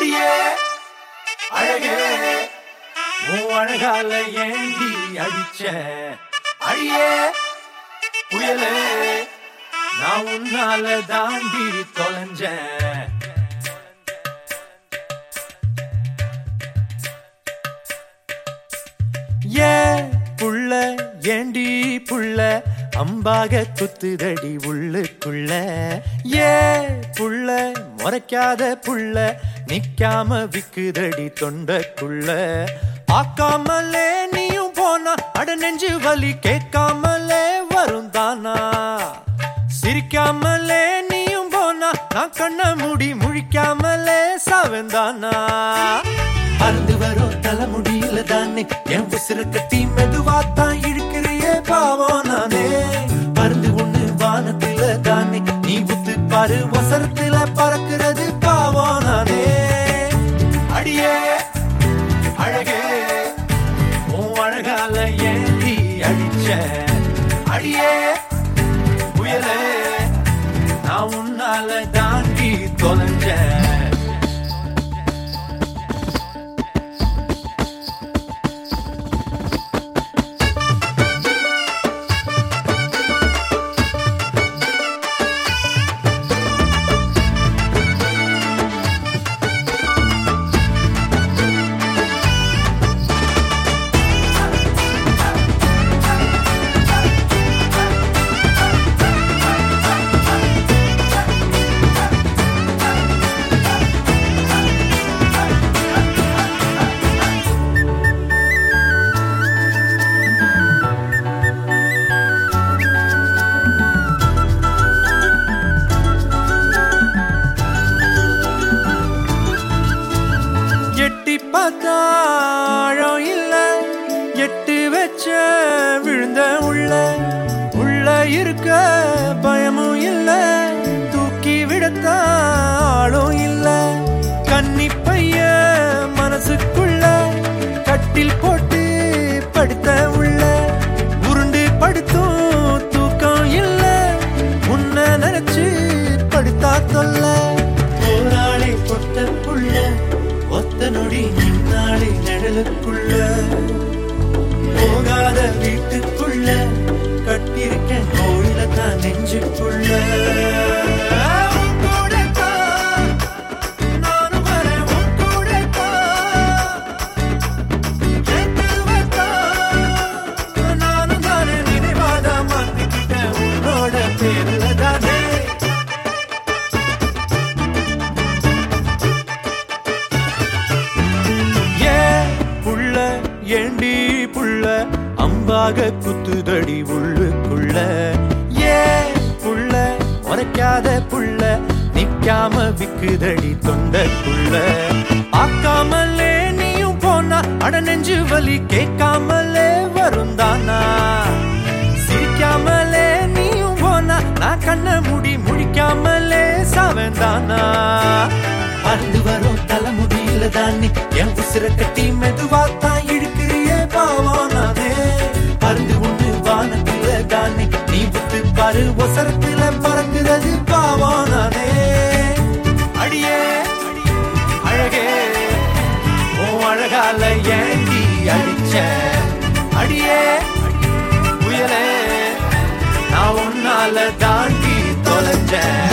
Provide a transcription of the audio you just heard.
அடியே அழகே உன் அழகால ஏண்டி அடிச்ச அடியே புயலே நான் உன்னால தாண்டி தொலைஞ்சேன். ஏ புள்ள ஏண்டி புள்ள அம்பாக குத்துதடி உள்ளுக்குள்ள. ஏ புள்ள முறைக்காத புள்ள நிக்காம விக்குதடி தொண்டக்குள்ள. ஆக்காமலே நீயும் போனா அட நெஞ்சு வலி கேட்காமலே வரும் தானா. சிரிக்காமலே நீயும் போனா நான் கண்ண மூடி முழிக்காமலே சாவந்தானா. அருந்து வரும் தலைமுடியில தானே என் உசிர கட்டி மெதுவாத்தான் இழுக்கிறியே பாவம் நானே. பருந்து ஒண்ணு வானத்தில தானே நீ உத்து பாரு வசரத்தில பறக்கிறது பாவம் நானே. அடியே அழகே உன் அழகால ஏந்தி அடிச்ச அடியே புயலே நான் உன்னால தாண்டி தொலைஞ்சேன். தாழம் இல்ல எட்டு வச்ச விழுந்த உள்ள உள்ள இருக்க பயமும் இல்ல தூக்கி விடத்தாளும் இல்ல. கன்னி பைய மனசுக்குள்ள கட்டில் போட்டு படுத்த உள்ள உருண்டு படுத்தும் தூக்கம் இல்ல உன்ன நினைச்சு படுத்தா தொல்ல. போராளி கொட்ட புள்ள ஒத்த நொடி நின்னாளி நிழலுக்குள்ள போகாத வீட்டுக்குள்ள கட்டிருக்க கோயில தான் நெஞ்சுக்குள்ள. நானும் தானே நினைவாத மாத்திக்கிட்ட உன்னோட பேருல தானே. ஏண்டி புள்ள அம்பாக குத்துதடி உள்ளுக்குள்ள. ஏ புள்ள உரைக்காத புள்ள நிக்காம விக்குதடி தொண்டக்குள்ள. ஆக்காமலே நீயும் போனா அட நெஞ்சு வலி கேட்காமலே வரும் தானா. சிரிக்காமலே நீயும் போனா நான் கண்ண மூடி முழிக்காமலே சாவந்தானா. அருந்து வரும் தலைமுடியில தானே என் உசிர கட்டி மெதுவாத்தான் இழுக்கிறியே பாவம் நானே. அருந்து ஒண்ணு வானத்தில தானே நீ விட்டு பாரு ஒசரத்தில பறக்குறது பாவம் நானே. அடியே அழகே உன் அழகால ஏந்தி அடிச்ச அடியே புயலே நான் உன்னால தாண்டி தொலைஞ்சேன்.